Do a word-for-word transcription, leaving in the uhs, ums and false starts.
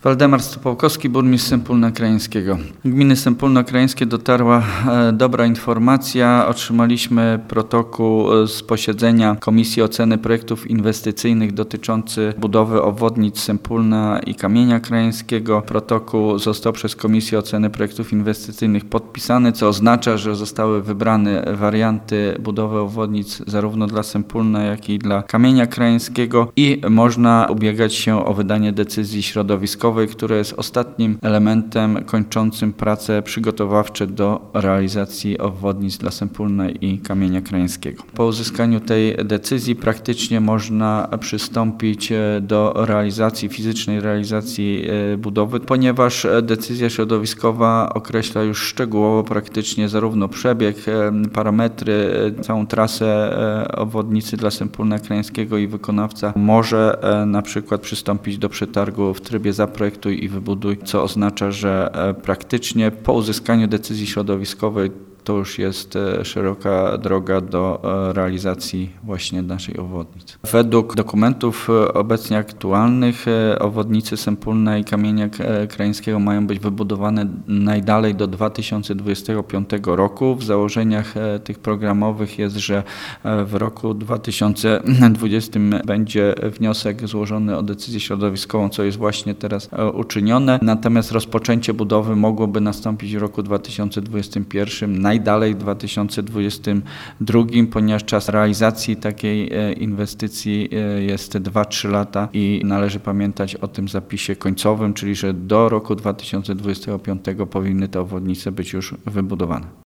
Waldemar Stopałkowski, burmistrz Sępólna Krajeńskiego. Gminy Sępólno Krajeńskie dotarła e, dobra informacja. Otrzymaliśmy protokół z posiedzenia Komisji Oceny Projektów Inwestycyjnych dotyczący budowy obwodnic Sępólna i Kamienia Krajeńskiego. Protokół został przez Komisję Oceny Projektów Inwestycyjnych podpisany, co oznacza, że zostały wybrane warianty budowy obwodnic zarówno dla Sępólna, jak i dla Kamienia Krajeńskiego i można ubiegać się o wydanie decyzji środowiskowej, które jest ostatnim elementem kończącym prace przygotowawcze do realizacji obwodnic dla Sępólna i Kamienia Krajeńskiego. Po uzyskaniu tej decyzji praktycznie można przystąpić do realizacji, fizycznej realizacji budowy, ponieważ decyzja środowiskowa określa już szczegółowo praktycznie zarówno przebieg, parametry, całą trasę obwodnicy dla Sępólna Krajeńskiego i wykonawca może na przykład przystąpić do przetargu w trybie zaprojektuj i wybuduj, co oznacza, że praktycznie po uzyskaniu decyzji środowiskowej to już jest szeroka droga do realizacji właśnie naszej obwodnicy. Według dokumentów obecnie aktualnych obwodnice Sępólna i Kamienia Krajeńskiego mają być wybudowane najdalej do dwa tysiące dwudziestego piątego roku. W założeniach tych programowych jest, że w roku dwa tysiące dwudziestym będzie wniosek złożony o decyzję środowiskową, co jest właśnie teraz uczynione. Natomiast rozpoczęcie budowy mogłoby nastąpić w roku dwa tysiące dwudziestym pierwszym, najdalej w dwa tysiące dwudziestym drugim, ponieważ czas realizacji takiej inwestycji jest dwa trzy lata i należy pamiętać o tym zapisie końcowym, czyli że do roku dwa tysiące dwudziestego piątego powinny te obwodnice być już wybudowane.